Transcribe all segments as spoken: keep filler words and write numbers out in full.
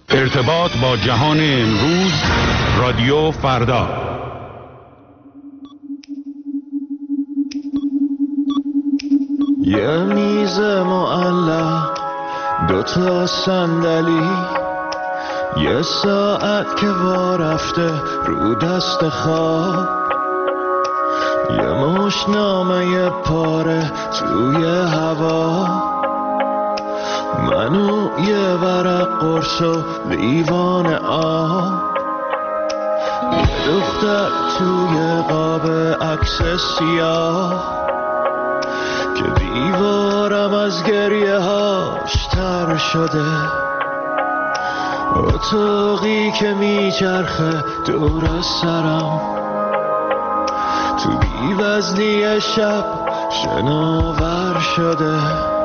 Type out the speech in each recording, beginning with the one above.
ارتباط با جهان امروز، رادیو فردا. یه میز معلق، دوتا صندلی، یه ساعت که وا رفته رو دست خواب، یه مشت نامه پاره توی هوا، منو یه ورق قرص و لیوان آب، یه دختر توی قاب عکس سیاه که دیوارم از گریه هاش تر شده، اتاقی که میچرخه دور سرم، تو بی‌وزنی شب شناور شده،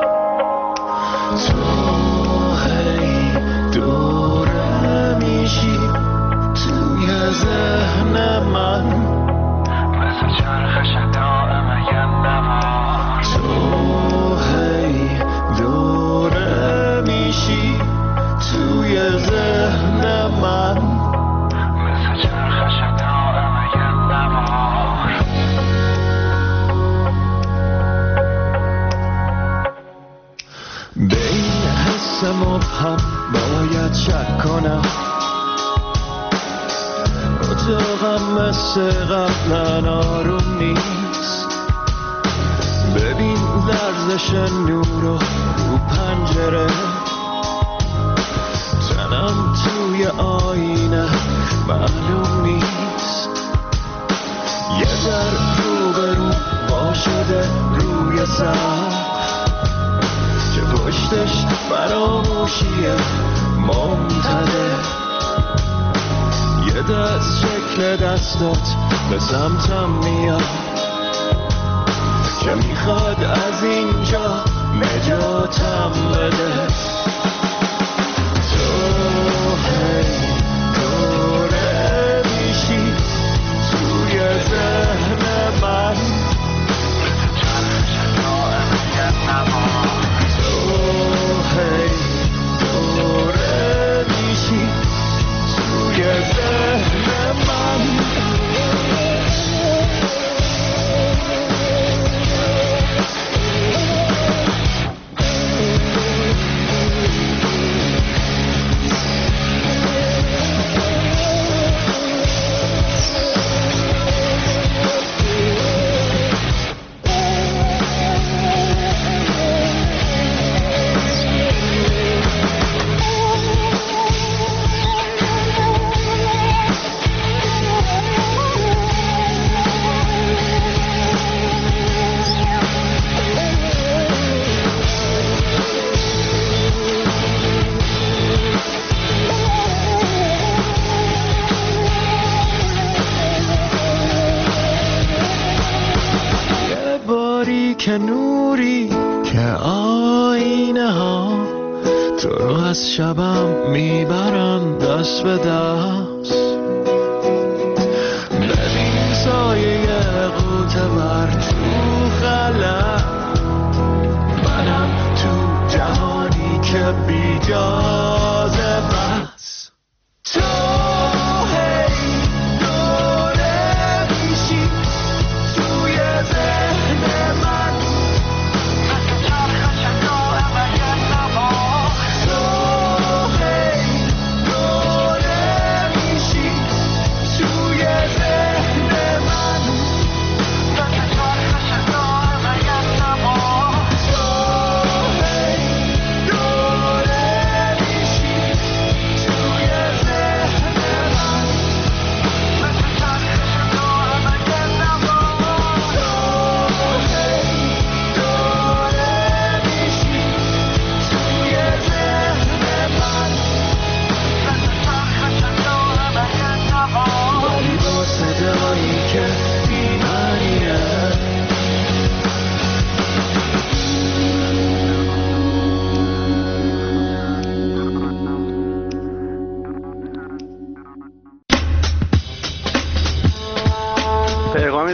تو هی دوره میشی توی ذهن من، مثل چرخش دائم یه نوار، تو هی دوره میشی توی ذهن من، مثل چرخش دائم یه نوار. بین حس مبهم باید شک کنم، اتاقم مثل قبلا آروم نیست، ببین لرزش نور رو رو پنجره، تنم توی آینه معلوم نیست، یه در رو به رو با شده روی سر که پشتش فراموشیه ممتده، یه دست شکل دستات به سمتم میاد که میخواد از اینجا نجاتم بده، تو هی دوره میشی توی ذهن من، مثل چرخش دائم یه نوار، تو هی دوره میشی توی ذهن من. که نوری که آینه ها تو رو از شبم میبرن دست به دست، ببین سایه قوطه بر تو خلق، منم تو جهانی که بی جازه بس، تو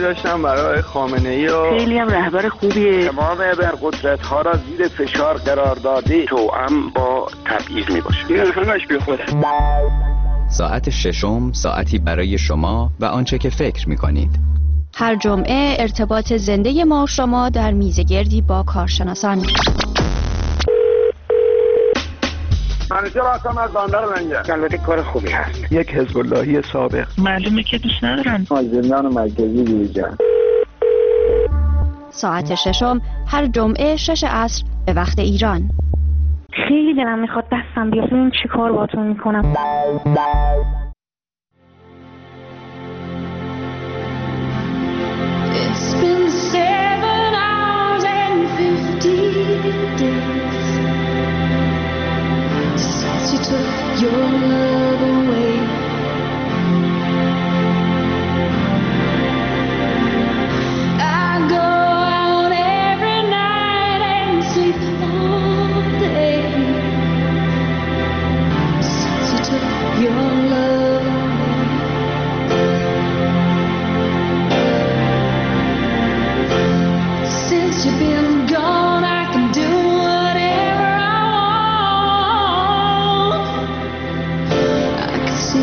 داشتم برای خامنه‌ای و خیلی هم رهبر خوبیه. تمام ابرقدرت‌ها را زیر فشار قرار داده توأم با تبعیض میباشه. این همش بیخوده. ساعت ششم ساعتی برای شما و آنچه که فکر می‌کنید. هر جمعه ارتباط زنده ما و شما در میزگردی با کارشناسان. منیجر هستم از بندر لنگر. البته کار خوبی هست. یک حزب اللهی سابق. معلومه که دوست ندارن. از زندان مرکزی بیرون. ساعت ششم هر جمعه شش عصر به وقت ایران. خیلی دلم میخواد دستم بیاد ببین چی کار باهاتون میکنم. It's been seven hours and fifty days since you took your love away. I go out every night and sleep all day since you took your love away. Since you've been gone, I can do whatever I want. I can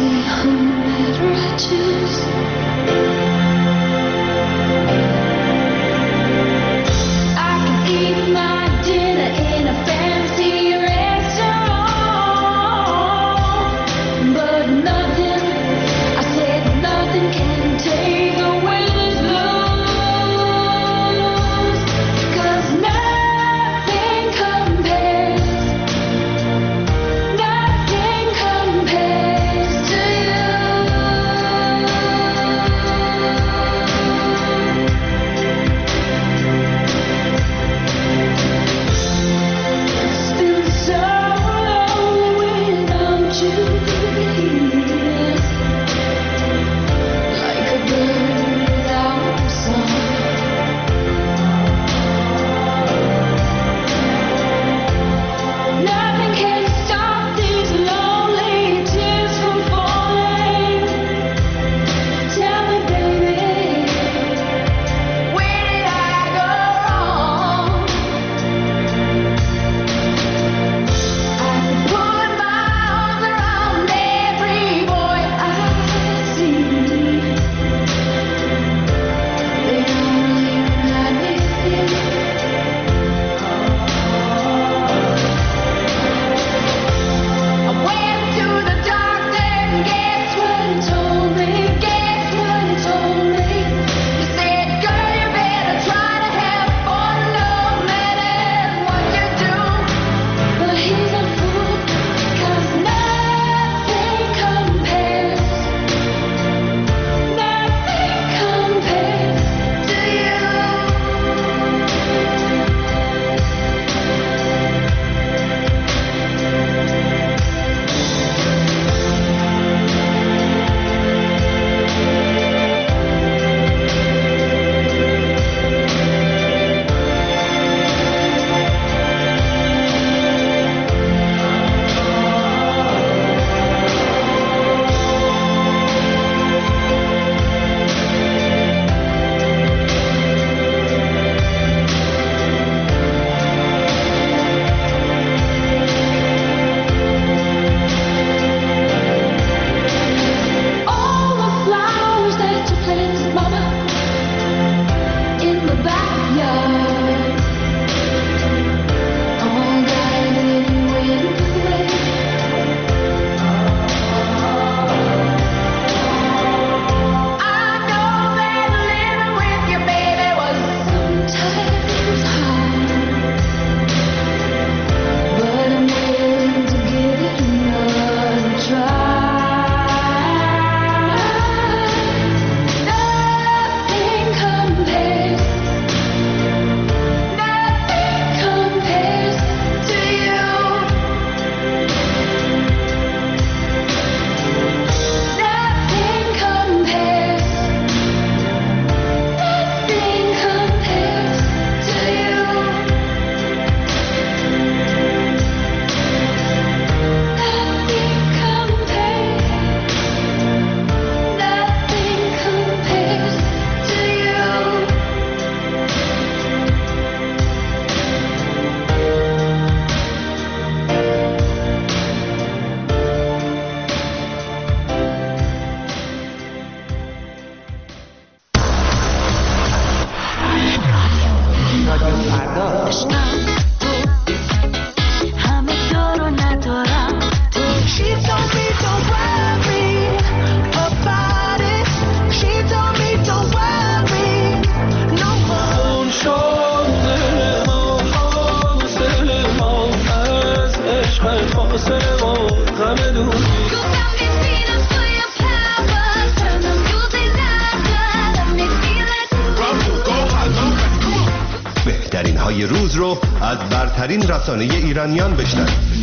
روز رو از برترین رسانه ایرانیان بشنوید.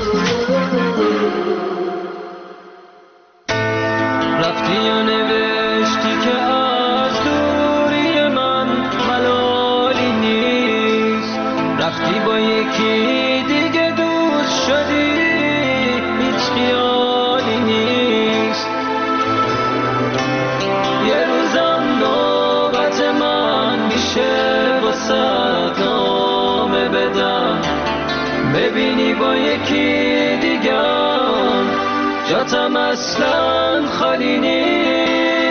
رفتی و نوشتی که از دوری من ملالی نیست، رفتی با یکی دیگه دوست شدی، هیچ خیالی نیست. یه روزم نوبت من میشه واسه نامه بدم، ببینی با یکی دیگم جاتم اصلا خالی نیست.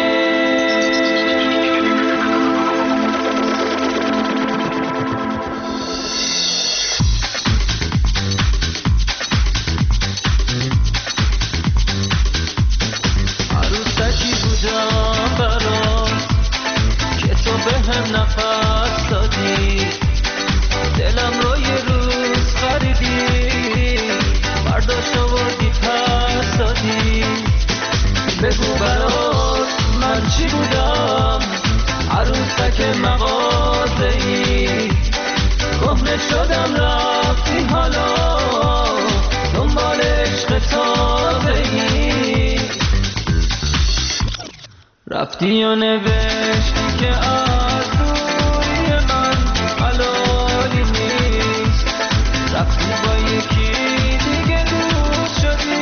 عروسکی بودم برات که تو به هم نفس دادی، دلم رو یه روز خریدی، برداشت آوردی پس دادی. بگو برات من چی بودم، عروسک مغازه‌ای، کهنه شدم رفتی حالا دنبال عشق تازه‌ای. رفتی و نوشتی که از دوری من حلالی نیست، رفتی با یکی دیگه دوست شدی،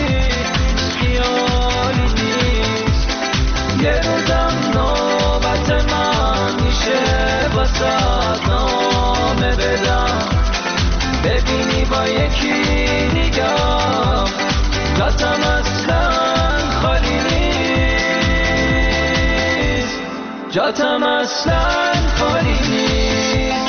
خیالی نیست. یه روزم نوبت من میشه واسه نامه بدم، ببینی با یکی دیگم جاتم اصلا خالی نیست، جاتم اصلا خالی نیست.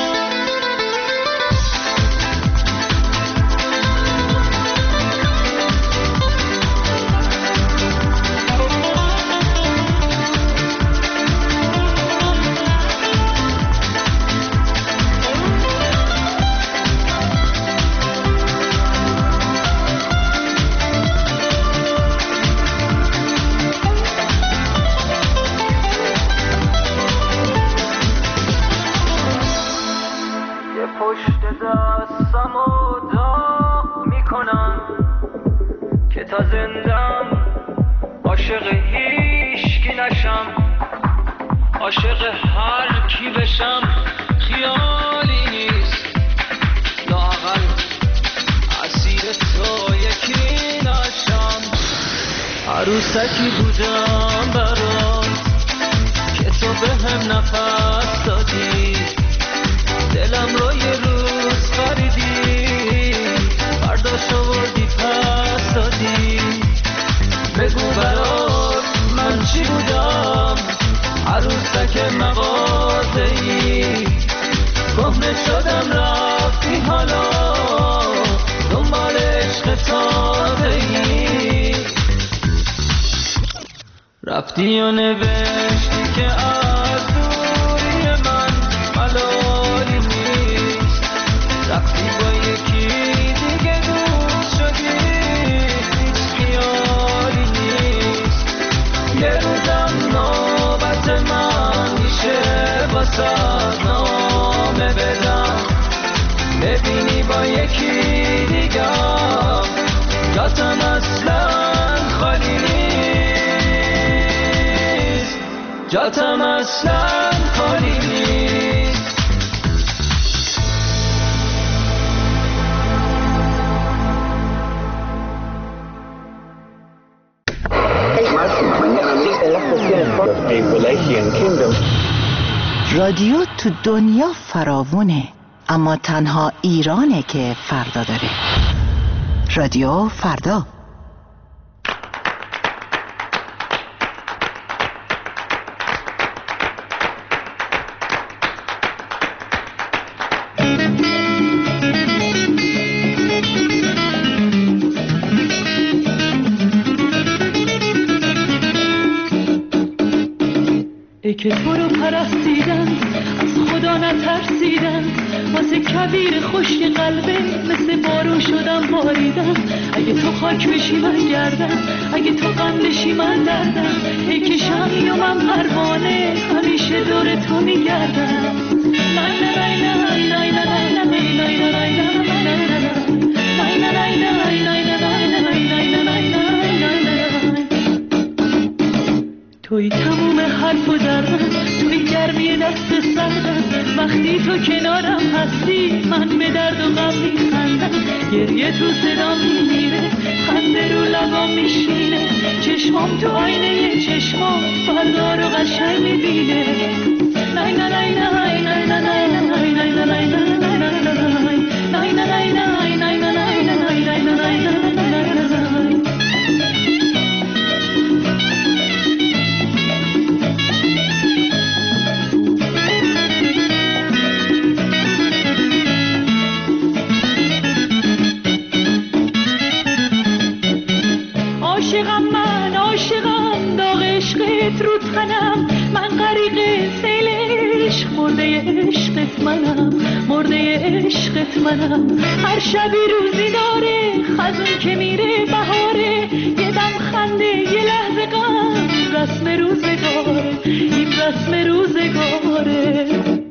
پشت دستم و دا میکنم که تا زندم عاشق هیچکی نشم، عاشق هر کی بشم خیالی نیست، لااقل اسیر تو یکی نشم. عروسکی بودم برات که تو به هم نفس دادی، دلم رو یه روز خریدی، برداشت آوردی پس دادی. بگو برات من چی بودم، عروسک مغازه‌ای، کهنه شدم رفتی حالا دنبال عشق تازه‌ای. رفتی و نوشتی که از دوری من ملالی نیست، رفتی با یکی دیگه دوست شدی، هیچ خیالی نیست. یه روزم نوبت من میشه واسه نامه بدم، ببینی با یکی دیگم جاتم اصلا خالی نیست، جاتم اصلا خالی نیست. رادیو تو دنیا فراوونه، اما تنها ایرانه که فردا داره. رادیو فردا. ای که تو رو پرستیدن، از خدا نترسیدن، واسه کبیر خشک قلبه مثل بارون شدم باریدم. اگه تو خاک بشی من گردم، اگه تو غم بشی من دردم. ای که شمی و من پروانه همیشه دور تو میگردم. لا لا لا لا لا لا لا وقتی تو کنارم هستی من به درد و غم میخندم، گریه تو صدام میمیره، خنده رو لبام میشینه، چشمام تو آینه چشمام فردا رو قشنگ میبینه. نای نای نای نای نای نای نای نای نای نای عاشقم من، عاشقم داغ عشقت رو تنم، من غریق سیل عشق، مرده عشقت منم، مرده عشقت منم. هر شبی روزی داره خزون که میره بهاره، یه دم خنده یه لحظه غم، رسم روزگاره، این رسم روزگاره.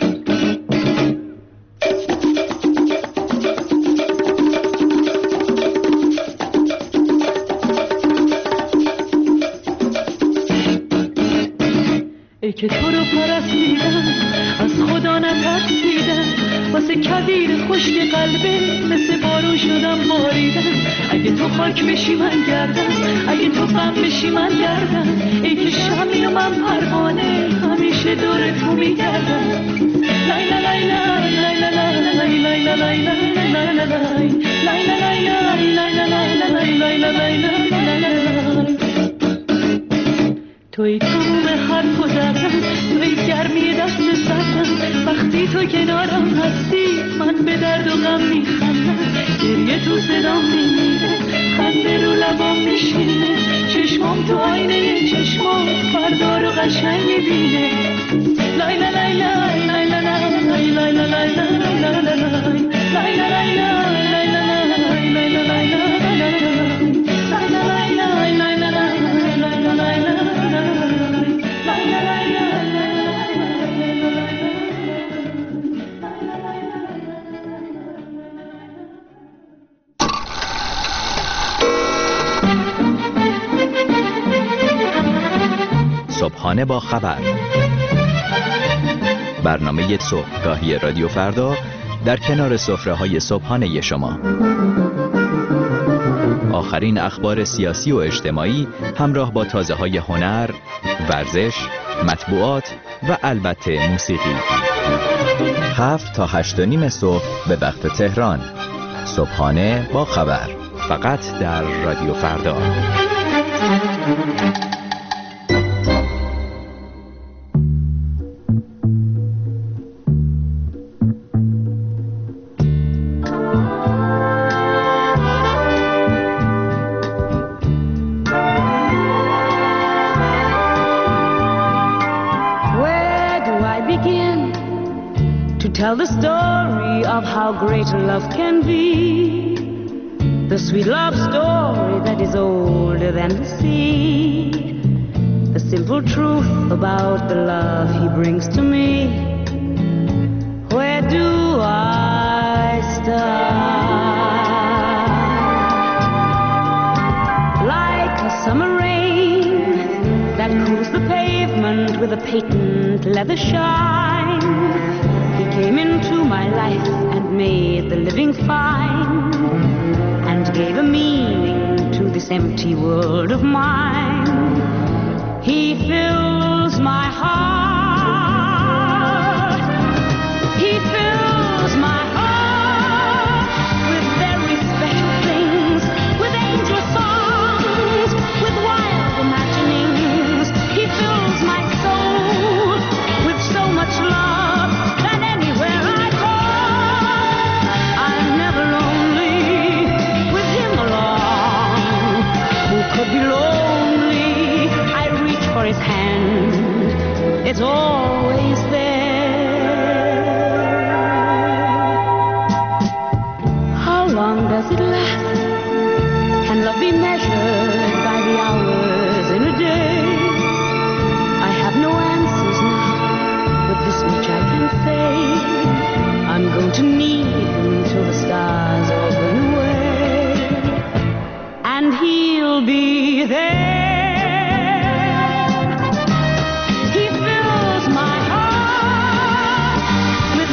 ای که تو رو پرستیدم از خدا نترسیدم، واسه کویر خشک قلبه مثل بارون شدم باریدم. اگه تو خاک بشی من گردم، اگه تو غم بشی من گردم، ای که شمی و من پروانه همیشه دور تو میگردم. لای لای لای لای لای لای لای لای لای لای لای لای لای. توی تموم حرف و زدم، توی گرمی دست سردم، وقتی تو کنارم هستی من به درد و غم میخندم، گریه تو صدام میمیره، خنده رو لبام میشینه، چشمام تو آینه چشمام فردا رو قشنگ میبینه. لای لای لای لای لای لای لای لای لای لای لای صبحانه با خبر، برنامه صبحگاهی رادیو فردا در کنار سفره‌های صبحانه شما. آخرین اخبار سیاسی و اجتماعی همراه با تازه‌های هنر، ورزش، مطبوعات و البته موسیقی. هفت تا هشت و نیم صبح به وقت تهران. صبحانه با خبر، فقط در رادیو فردا. Tell the story of how great love can be, the sweet love story that is older than the sea, the simple truth about the love he brings to me. Where do I start? Like a summer rain that cools the pavement with a patent leather shine, came into my life and made the living fine, and gave a meaning to this empty world of mine. He fills my heart, he fills my heart with very special things, with angel songs, with wild imaginings. He fills my soul with so much love. Be lonely, I reach for his hand, it's always there. How long does it last? Can love be measured by the hours in a day? I have no answers now, but this much I can say, I'm going to need him till the stars all burn away, and he'll be there. He fills my heart with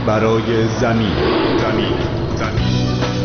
برای زمین. زمین. زمین.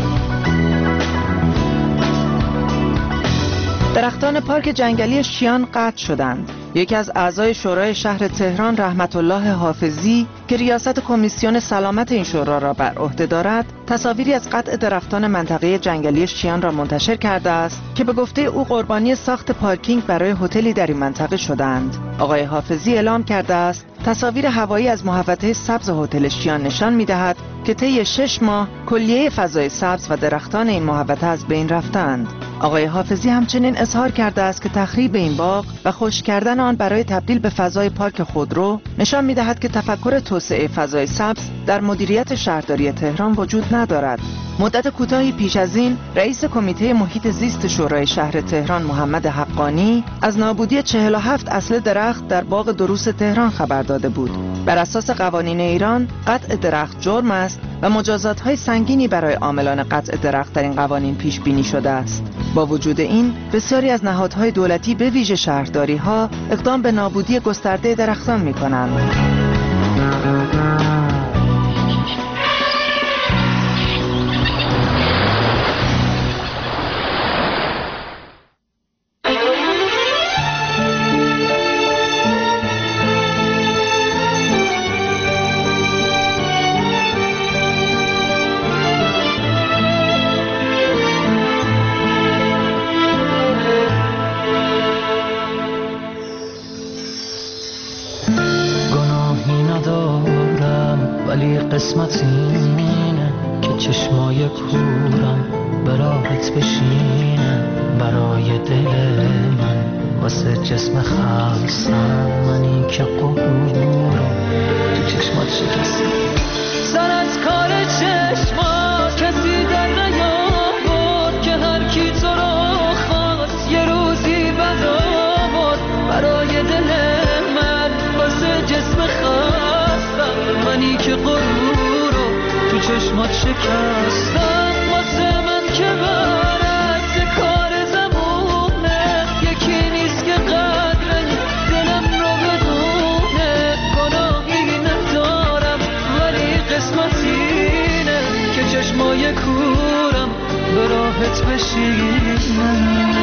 درختان پارک جنگلی شیان قطع شدند. یکی از اعضای شورای شهر تهران رحمت الله حافظی که ریاست کمیسیون سلامت این شورا را بر عهده دارد، تصاویری از قطع درختان منطقه جنگلی شیان را منتشر کرده است که به گفته او قربانی ساخت پارکینگ برای هتلی در این منطقه شدند. آقای حافظی اعلام کرده است تصاویر هوایی از محوطه سبز هتل شیان نشان می‌دهد که طی شش ماه کلیه فضای سبز و درختان این محوطه از بین رفتند. آقای حافظی همچنین اظهار کرده است که تخریب این باغ و خشک کردن آن برای تبدیل به فضای پارک خودرو نشان می‌دهد که تفکر توسعه فضای سبز در مدیریت شهرداری تهران وجود ندارد. مدت کوتاهی پیش از این رئیس کمیته محیط زیست شورای شهر تهران محمد حقانی از نابودی چهل و هفت اصل درخت در باغ دروس تهران خبر داده بود. بر اساس قوانین ایران قطع درخت جرم است و مجازات‌های سنگینی برای عاملان قطع درخت در این قوانین پیش بینی شده است. با وجود این بسیاری از نهادهای دولتی به ویژه شهرداری‌ها اقدام به نابودی گسترده درختان می‌کنند. قسمت اینه که چشمای کورم براحت بشینه برای دل من واسه جسم خستم منی که قبورم تو چشمات شکستم سر از کار چشمات کسی در نیاورد که هر کی تو رو خواست یه روزی بزاورد برای دل من واسه جسم خستم منی که قبورم چشمات شکستم واسه من که برعکس کار زمونه یکی نیست که قدر دلم رو بدونه گناهی ندارم ولی قسمت اینه که چشمای کورم به راحت بشینم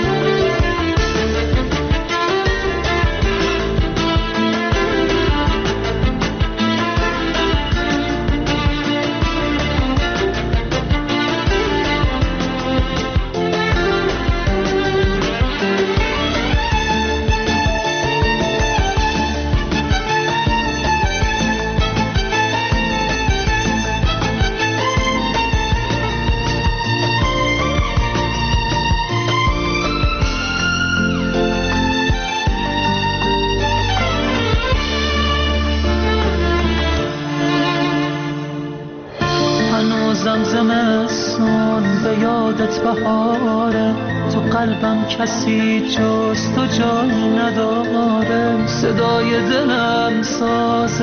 بهاره تو قلبم کسی جز تو جای نداره صدای دلم ساز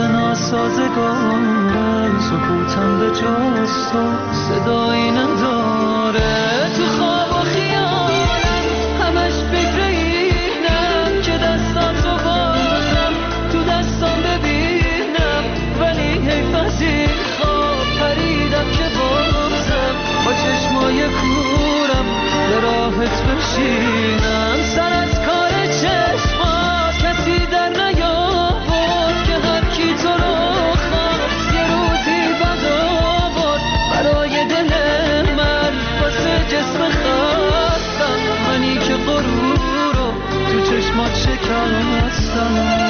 ناسازگاره سکوتم به جز تو صدایی نداره تو خواب و خیالم همش فکر اینم که دستم تو بازم تو دستم ببینم ولی حیف از این خواب پریدم که بازم با چشمای کورم به راحت بشینم سر از کار چشمات کسی در نیاورد که هر کی تو رو خواست یه روزی بد آورد برای دل من واسه جسم خستم منی که غرور رو تو چشمات شکستم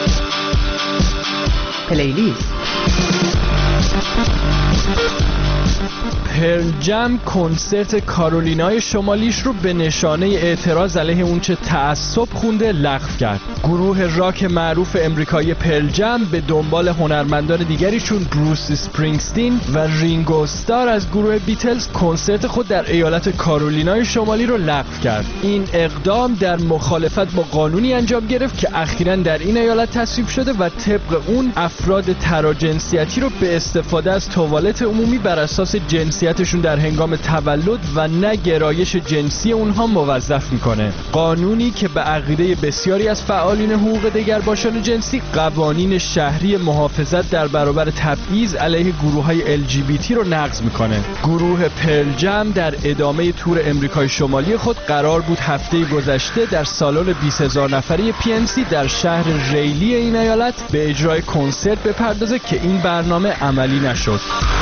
پلیلیست پرل جم کنسرت کارولینای شمالیش رو به نشانه اعتراض علیه اونچه تعصب خونده لغو کرد. گروه راک معروف امریکایی پرل جم به دنبال هنرمندان دیگری چون بروس اسپرینگستین و رینگو استار از گروه بیتلز کنسرت خود در ایالت کارولینای شمالی رو لغو کرد. این اقدام در مخالفت با قانونی انجام گرفت که اخیراً در این ایالت تصویب شده و طبق اون افراد تراجنسیتی رو به استفاده از توالت عمومی بر اساس جنسیتشون در هنگام تولد و نه گرایش جنسی اونها موظف میکنه. قانونی که به عقیده بسیاری از فعالین حقوق دگرباشان جنسی قوانین شهری محافظت در برابر تبعیض علیه گروه‌های ال جی بی تی رو نقض میکنه. گروه پرل جم در ادامه تور امریکای شمالی خود قرار بود هفته گذشته در سالن بیست هزار نفره پی ان سی در شهر ریلی این ایالت به اجرای کنسرت بپردازه که این برنامه عملی نشد.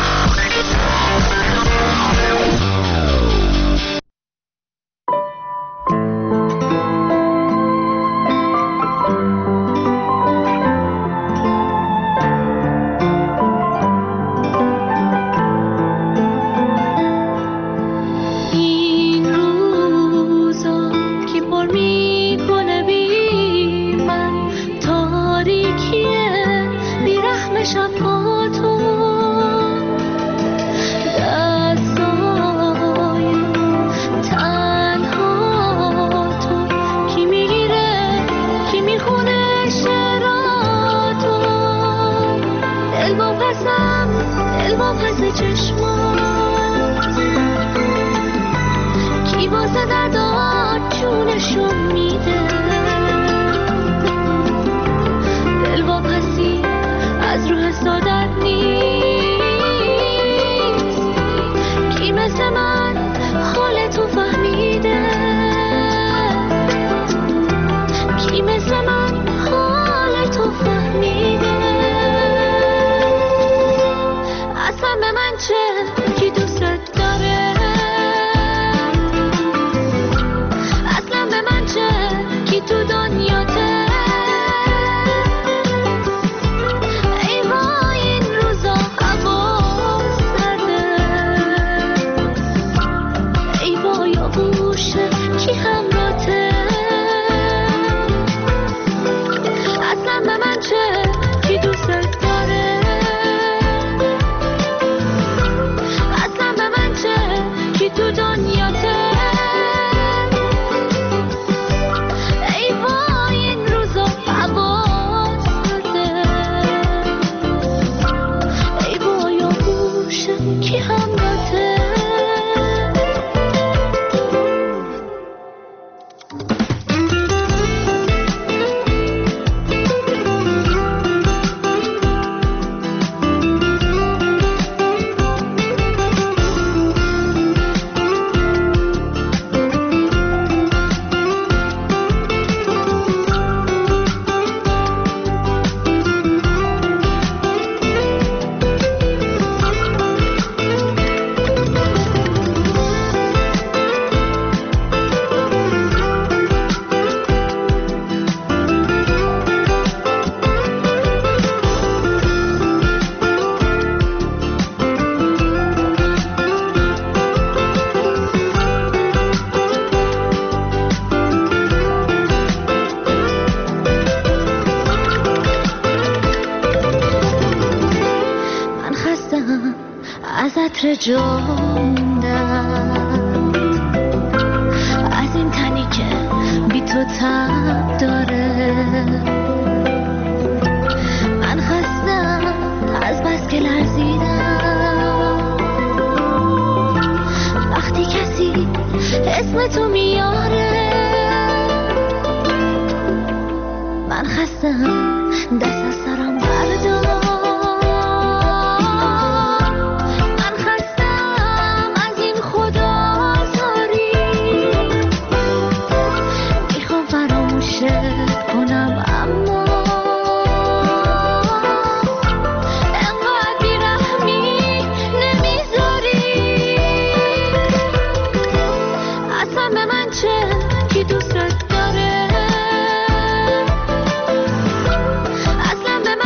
از این تنی که بی تو تب داره، من خستم از بس که لرزیدم وقتی کسی اسم تو میاره. من خستم دست از سرم بردار، اصلا به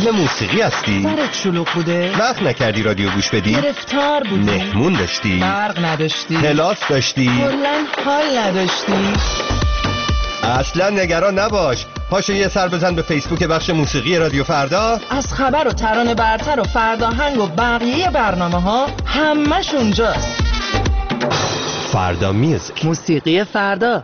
اهل موسیقی هستی؟ سرت شلوغ بوده؟ وقت نکردی رادیو گوش بدی؟ گرفتار بودی؟ مهمون داشتی؟ برق نداشتی؟ کلاس داشتی؟ کلاً حال نداشتی؟ اصلا نگران نباش. پاشو یه سر بزن به فیسبوک بخش موسیقی رادیو فردا. از خبر و ترانه برتر و فرداهنگ و بقیه برنامه ها همش اونجاست. فردا میوزیک، موسیقی فردا.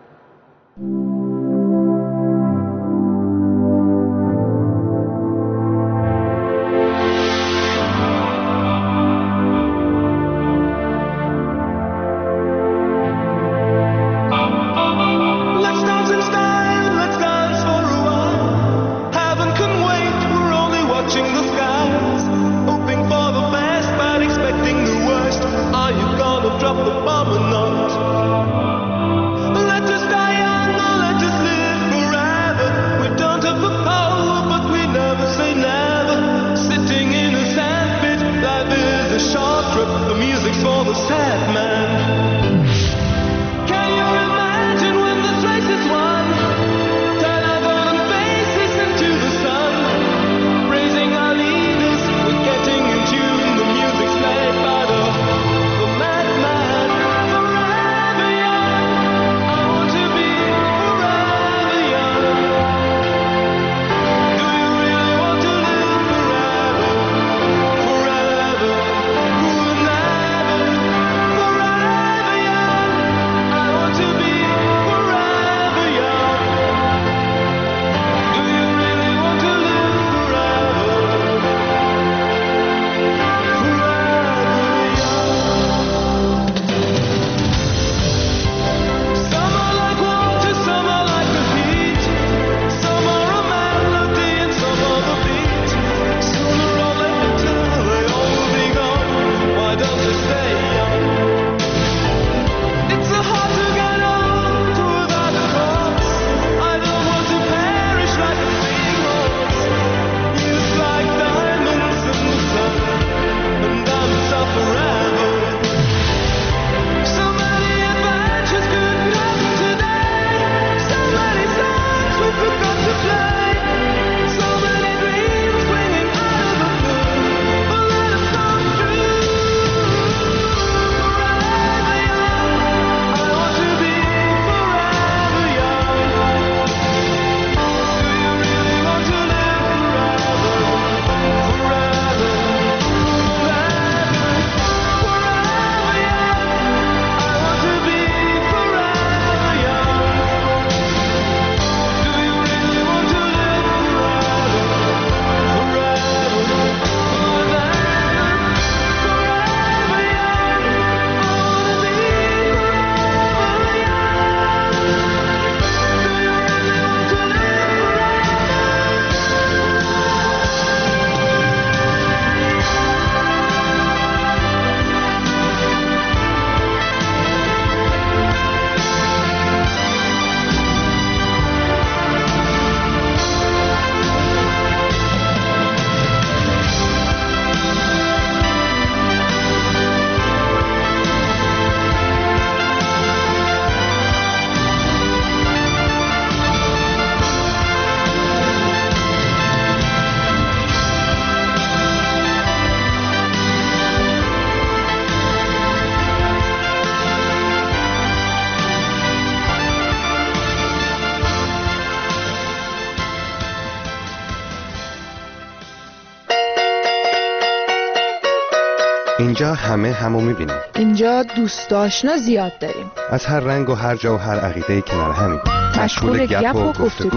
اینجا همه همو میبینیم. اینجا دوست آشنا زیاد داریم. از هر رنگ و هر جا و هر عقیده‌ای کنار همیم. مشغول گپ و گفتگو.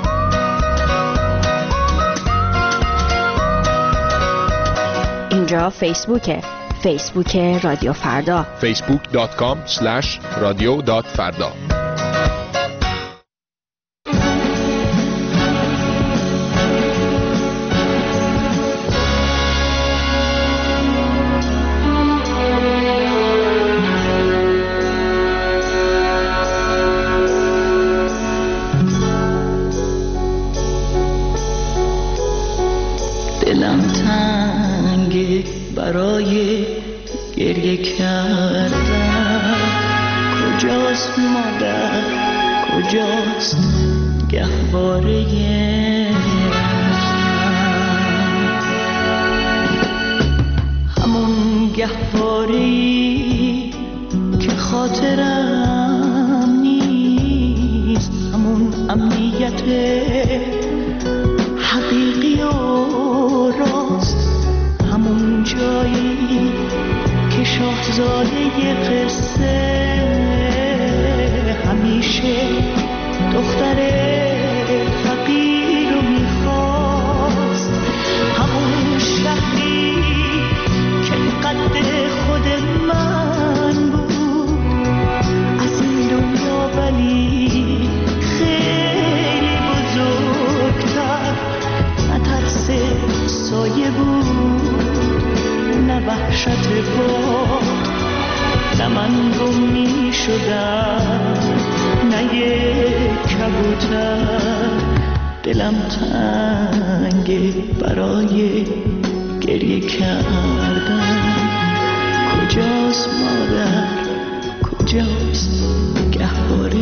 اینجا فیسبوکه. فیسبوک رادیو فردا. فیسبوک دات کام اسلش رادیو دات فردا. دلم تنگه برای گریه کردن، کجاست مادر، کجاست گهواره من. گهواری که خاطرم نیست، همون امنیت حقیقی و راست، همون جایی که شاهزاده قصه همیشه دختر فقیر رو میخواست، همون شهری که قد خود من بود از این دنیا، ولی خیلی بزرگتر، نه ترس سایه بود نه وحشت باد، نه من گم می شدم نه یک کبوتر، دلم تنگه برای گریه کردن. کجاست مادر، کجاست گهواره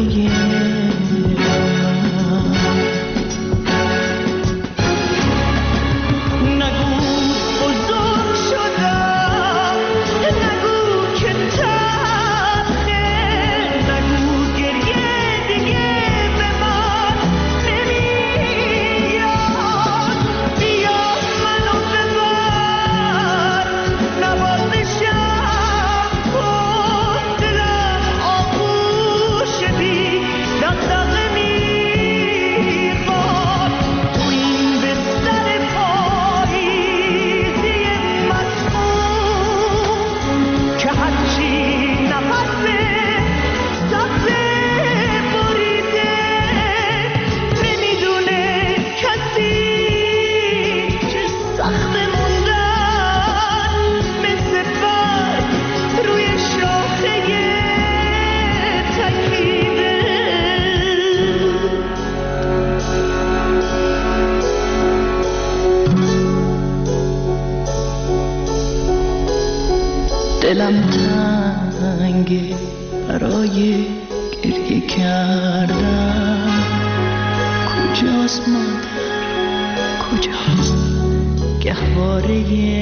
دلم تنگه برای گریه کردن. کجاست مادر، کجاست گهواره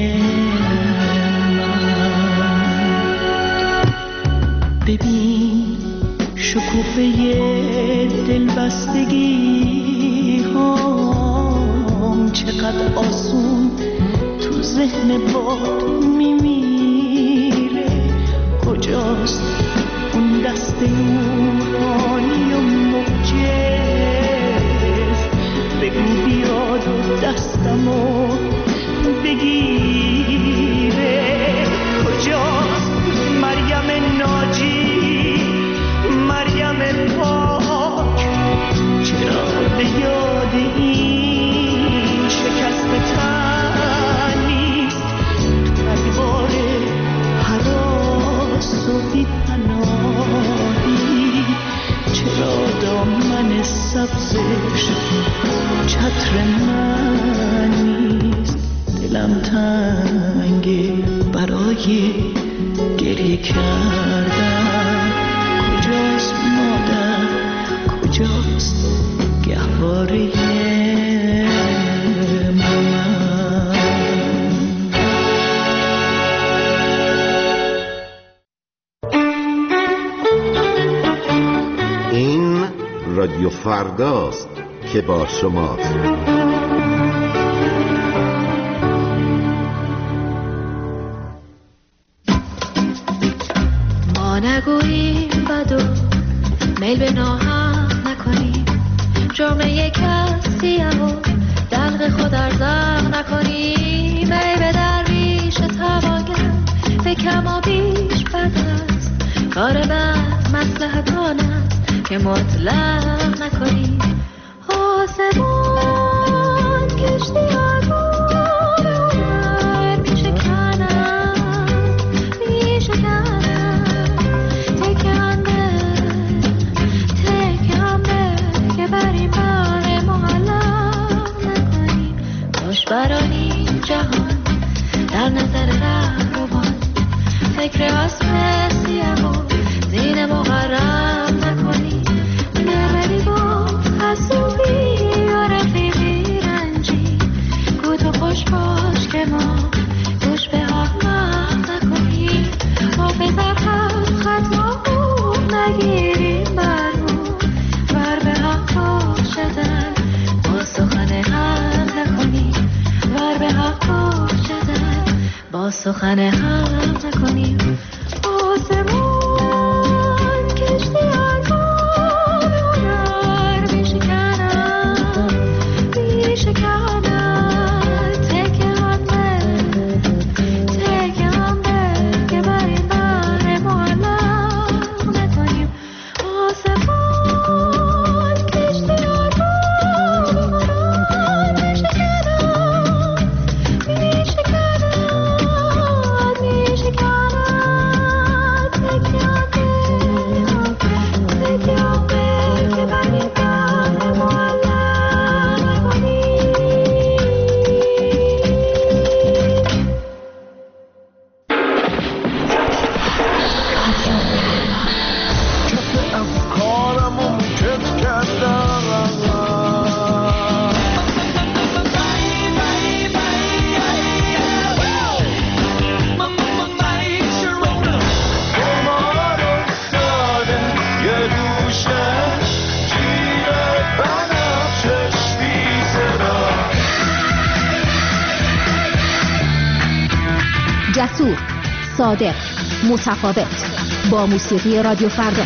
من؟ ببین شکوفه دلبستگی هم چقدر آسون تو ذهن باد میمیره. کجاست اون دست نورانی و معجز؟ بگو بیاد و دستمو بگیره. کجاست مریم ناجی، مریم پاک؟ چرا به یاد این شکست تن نیست؟ تو رگبار حراس و بی پناهی، چرا دامن سبزش چتر من نیست؟ دلم تنگه برای گریه کردن. کجاست مادر، کجاست گهواره من؟ این رادیو فرداست که با شماست. ما نگوییم بد و میل به ناهم نکنیم، جرم کسی و دلق خود ارزاق نکنیم. ای به درویش تواگر به کم و بیش بد است، کار بد مصلحت آن است که مطلق نکنیم. آسمان کشتی آگاه عمر می شکنم، می شکنم. تکم به تکم به که بر این بار معلق نکنیم. باش برانی جهان در نظر رهروان، فکر اسم سیاه و زین مغرم نکنیم. نبری با حسوبی و رفیقی رنجی، گو تو خوش باش که ما گوش به احمق نکنیم. سخن هم نکنیم. آسمان کشتی ارباب هنر میشکنم میشکنم تکه هم به تکه هم به که بر این بحر معلق نکنیم. آسمان کشتی ارباب هنر میشکنم میشکنم میشکنم تکه هم به تکه هم به که بر این بحر معلق نکنیم. افکارمو کت کردم قمار افتاده یه دوشه جیره بنفشش بی صدا. جسور، صادق، متفاوت با موسیقی رادیو فردا.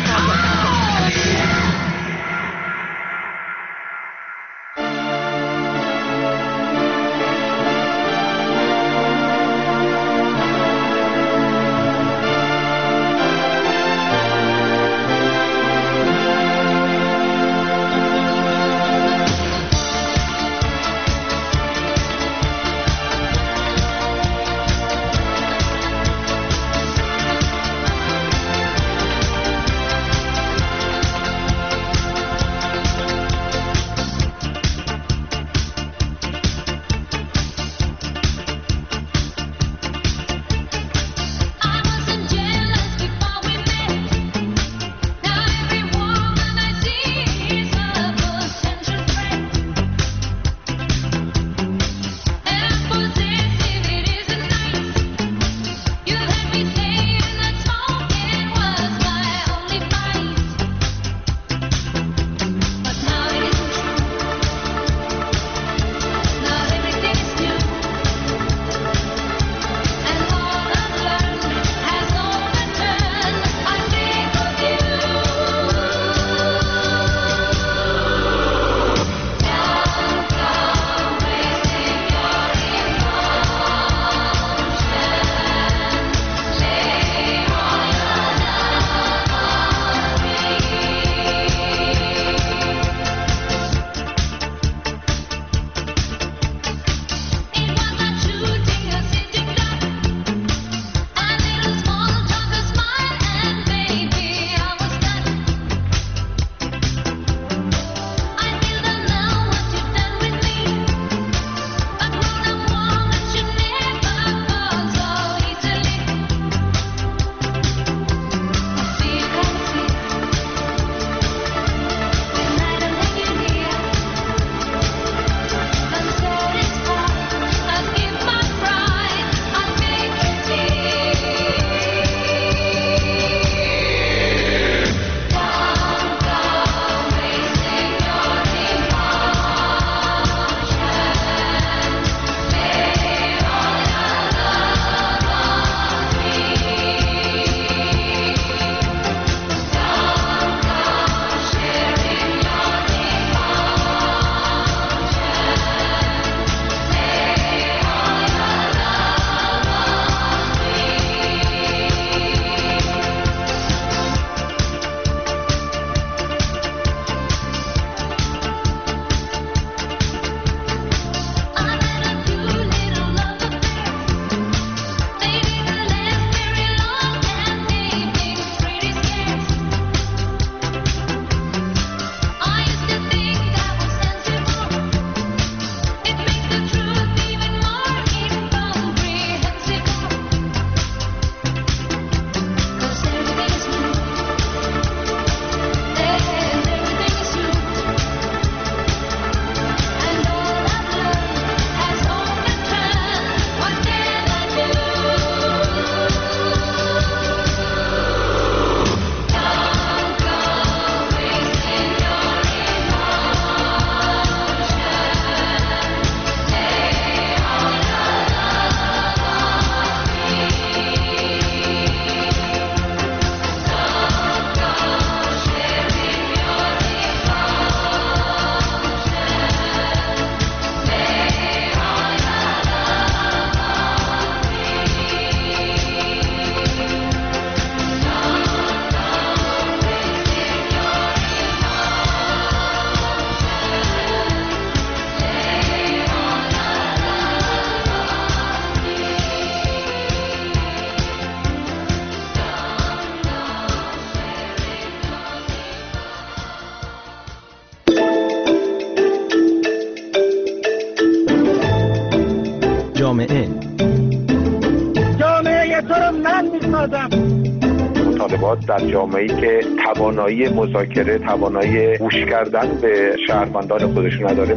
ارتباط در جامعه‌ای که توانایی مذاکره، توانایی گوش کردن به شهروندان خودش نداره.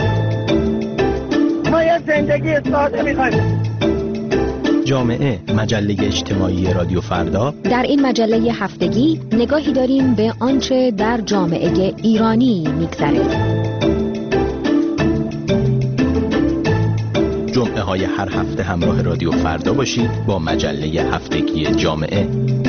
ما یه زندگی ساده می‌خوایم. جامعه، مجله اجتماعی رادیو فردا. در این مجله هفتگی نگاهی داریم به آنچه در جامعه ایرانی می‌گذرد. جمعه های هر هفته همراه رادیو فردا باشید با مجله هفتگی جامعه.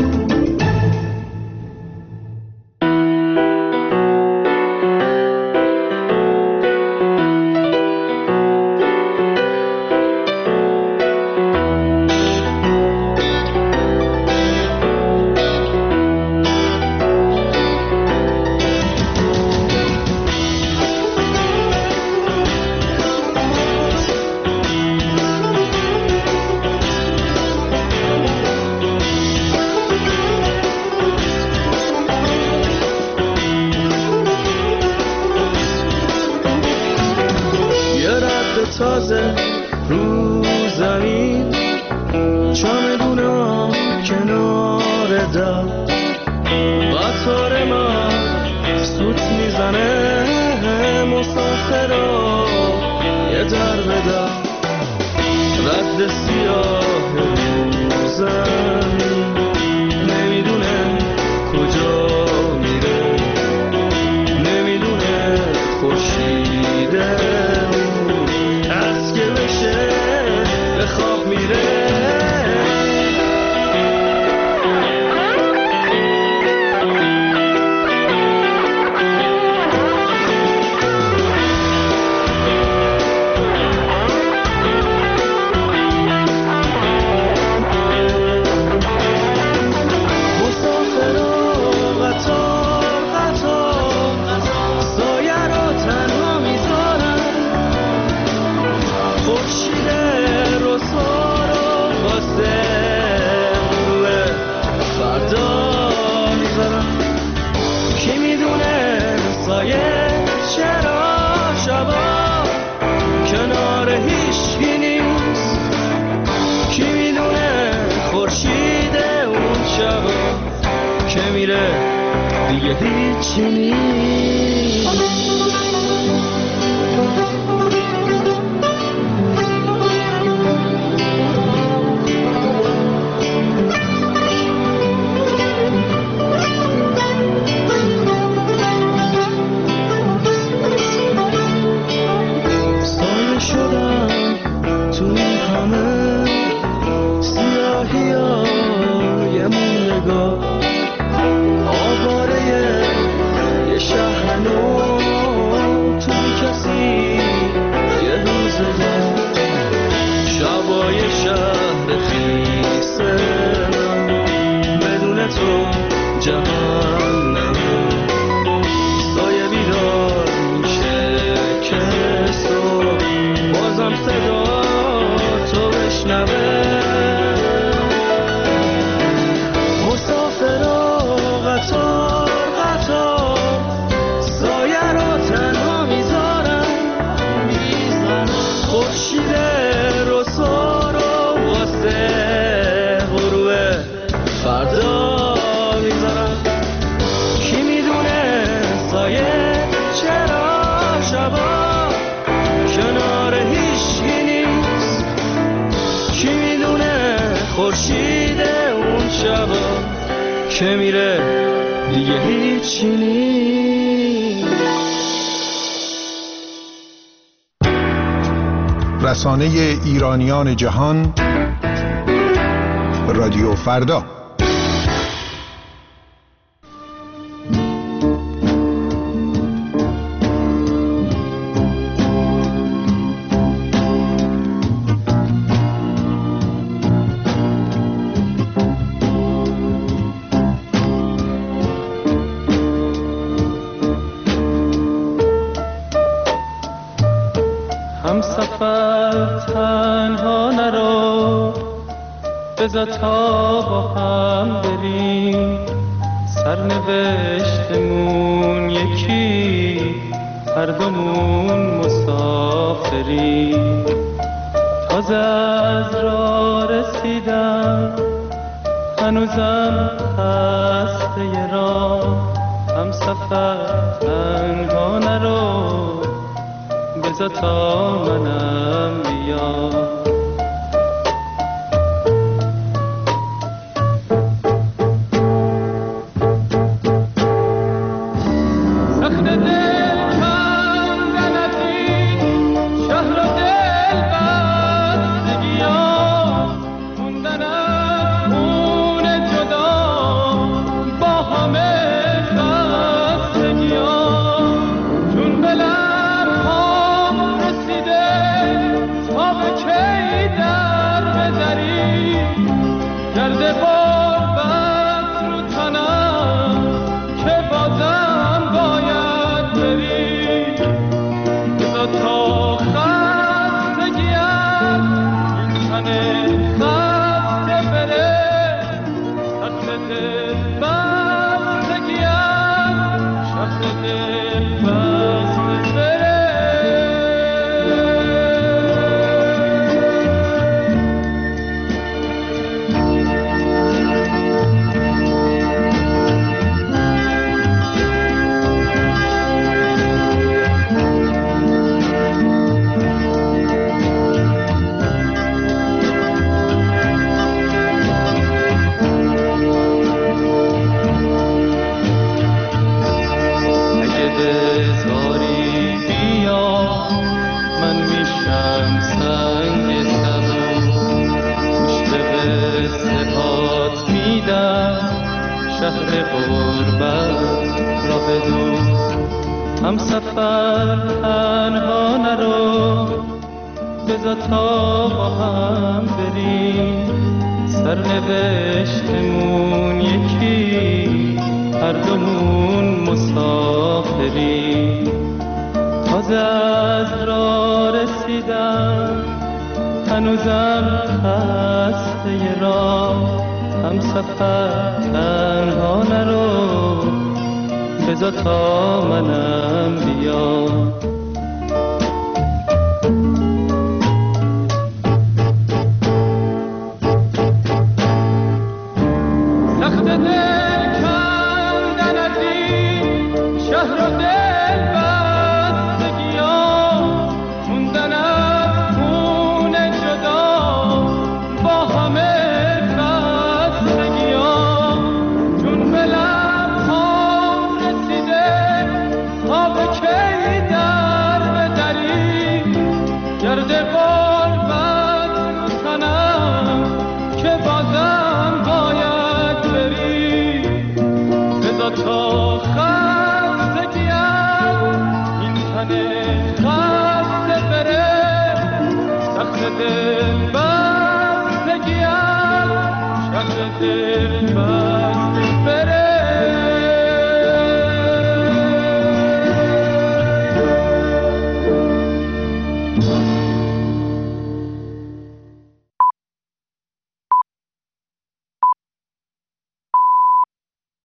تازه رو زمین چمدونا کنار در قطار من سوت میزنه مسافرا یه در به در رد سیاه رو زمین نمیدونه کجا میره نمیدونه خورشیده به خواب میره دیگه هیچی نیست سایه شدم تو این همه سیاهی های موندگاه آواره یه شهر نو توی کسی یه روزگار شبای شهر خیسه بدون تو جهنم سایه بیدار میشه که صبح بازم صدا تو بشنوه قطار قطار سایه رو تنها میذارم خورشید رسوا رو واسه غروب فردا میذارم کی میدونه سایه چرا شبا کنار هیچکی نیست کی میدونه خورشید اون شبا که میره دیگه هیچی نیست. رسانه ایرانیان جهان رادیو فردا. بذار تا با هم بریم سرنوشتمون یکی هر دومون مسافریم تازه از راه رسیدم هنوزم سفر تنها نرو، بذار تا منم بیام. شهر غربت را بدون، هم سفر تنها نرو، بذار تا با هم بریم، سرنوشتمون یکی، هر دومون مسافریم. تازه از راه رسیدم، هنوزم خسته راه، هم سفر تنها نرو، بذار تا منم بیام. سخت دل کندن از این شهر و دل بستگیام، موندن از خونه جدا با همه گرد غربت رو تنم که بازم باید بری، بذار تا